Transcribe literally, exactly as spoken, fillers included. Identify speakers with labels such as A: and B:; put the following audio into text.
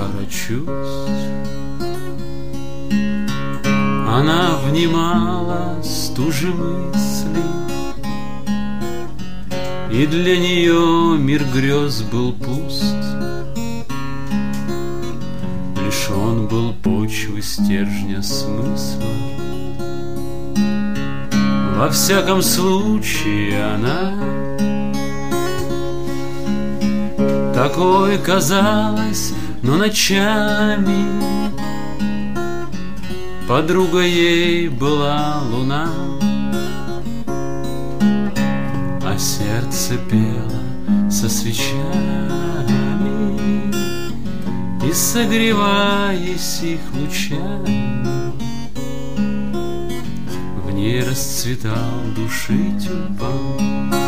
A: жара чувств. Она внимала стуже мысли, и для нее мир грез был пуст. Лишен был почвы, стержня, смысла. Во всяком случае она такой казалась, но ночами подруга ей была луна, а сердце пело со свечами, и, согреваясь их лучами, в ней расцветал души тюльпан.